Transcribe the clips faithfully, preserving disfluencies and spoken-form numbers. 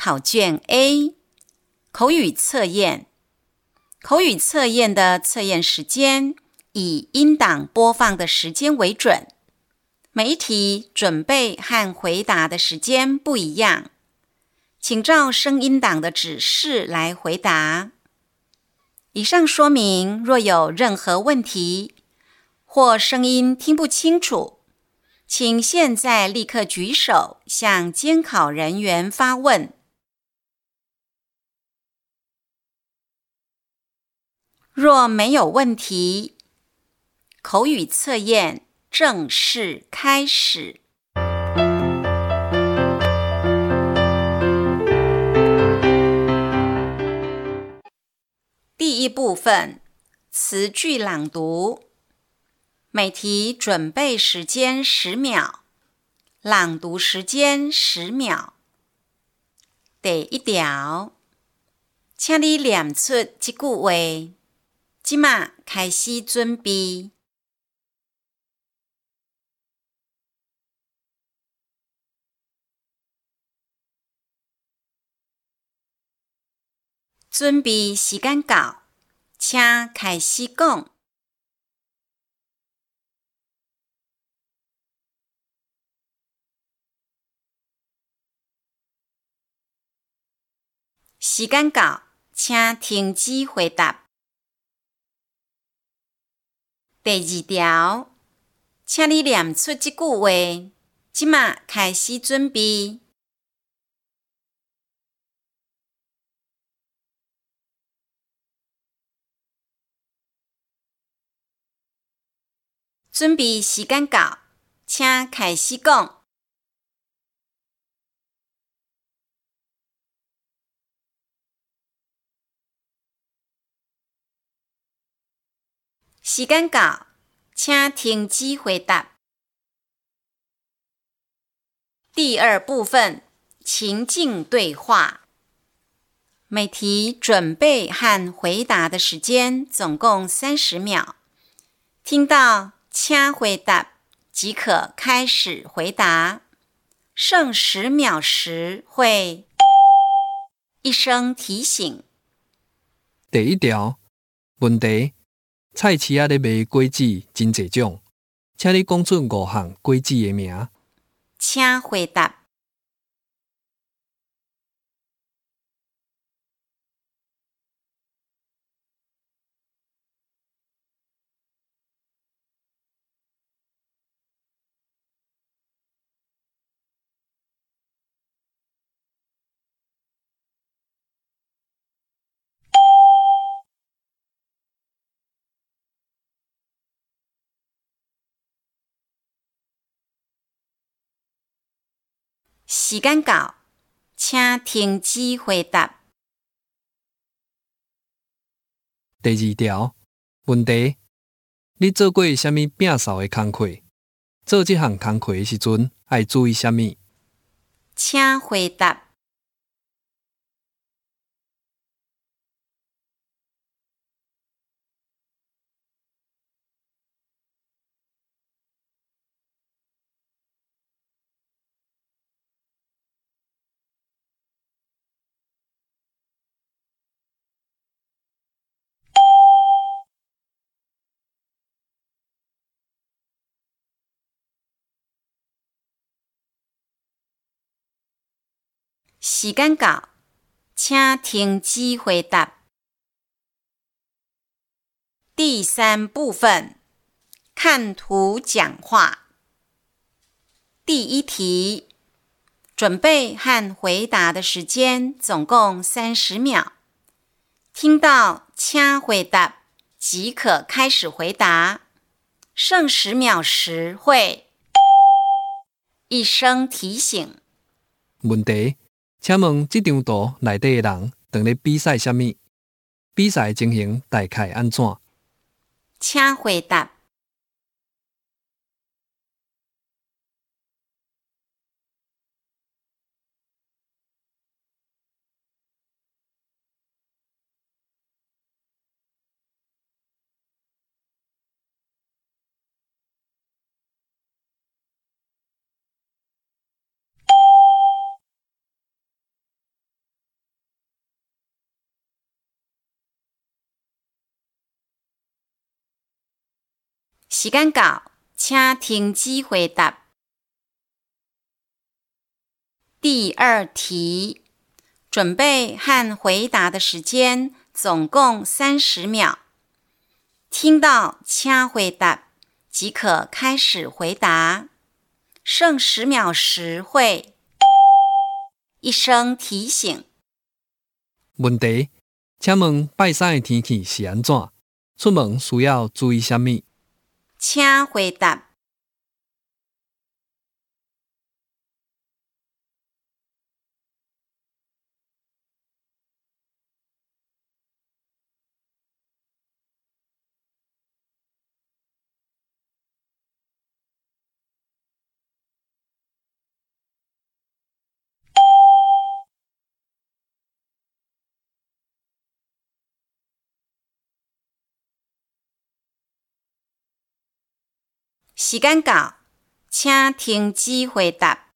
考卷 A 口语测验。口语测验的测验时间以音档播放的时间为准，每一题准备和回答的时间不一样，请照声音档的指示来回答。以上说明若有任何问题，或声音听不清楚，请现在立刻举手向监考人员发问。若没有问题，口语测验正式开始。第一部分，词句朗读。每题准备时间十秒，朗读时间十秒。第一条，请你念出这句话，现在开始准备。准备时间到，请开始讲。时间到，请停止回答。第二条，请你念出这句话，现在开始准备。准备时间到，请开始讲。时间到，请停止回答。第二部分，情境对话。每题准备和回答的时间总共三十秒。听到请回答即可开始回答，剩十秒时会一声提醒。 第一条，问题：菜市仔咧卖果子真侪种，请你讲出五项果子的名。 请回答。时间到，请停止回答。 第二条，问题：你做过什么摒扫的工课？做这项工课的时阵，要注意什么？ 请回答。时间到，请停止回答。第三部分，看图讲话。第一题，准备和回答的时间总共三十秒。听到请回答即可开始回答，剩十秒时会一声提醒。 问题：请问这张图内底的人正咧比赛什么？比赛情形大概安怎？ 请回答。 时间到，请停止回答。第二题，准备和回答的时间总共三十秒。听到请回答即可开始回答，剩十秒时会一声提醒。 问题，请问拜三的天气是安怎？出门需要注意什么？ 请回答。时间到，请停止回答。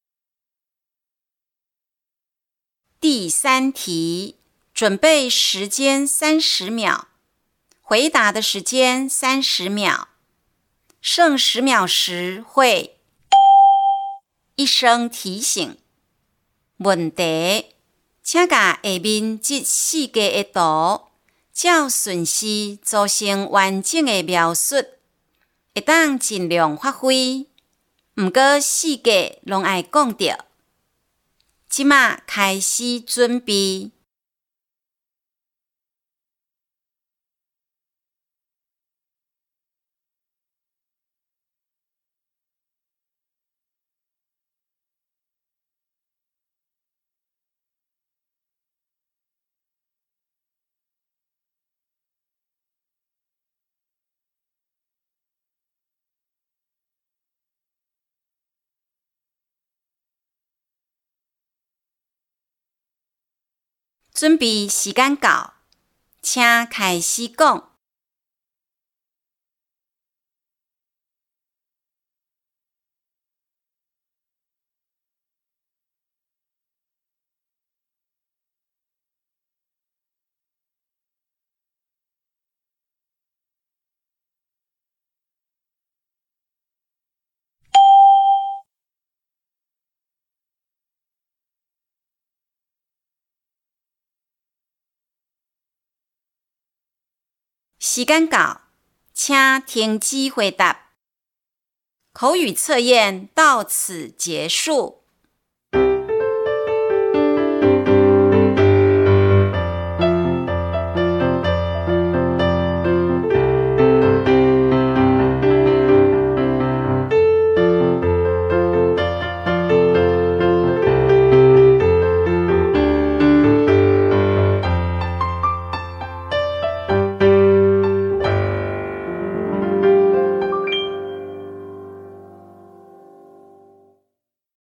第三题，准备时间三十秒，回答的时间三十秒，剩十秒时会一声提醒。问题，请把下面这四个的图照顺序组成完整的描述，会当尽量发挥，毋过四个拢爱讲到。即马开始准备。准备时间到，请开始讲。时间到，请停止回答。口语测验到此结束。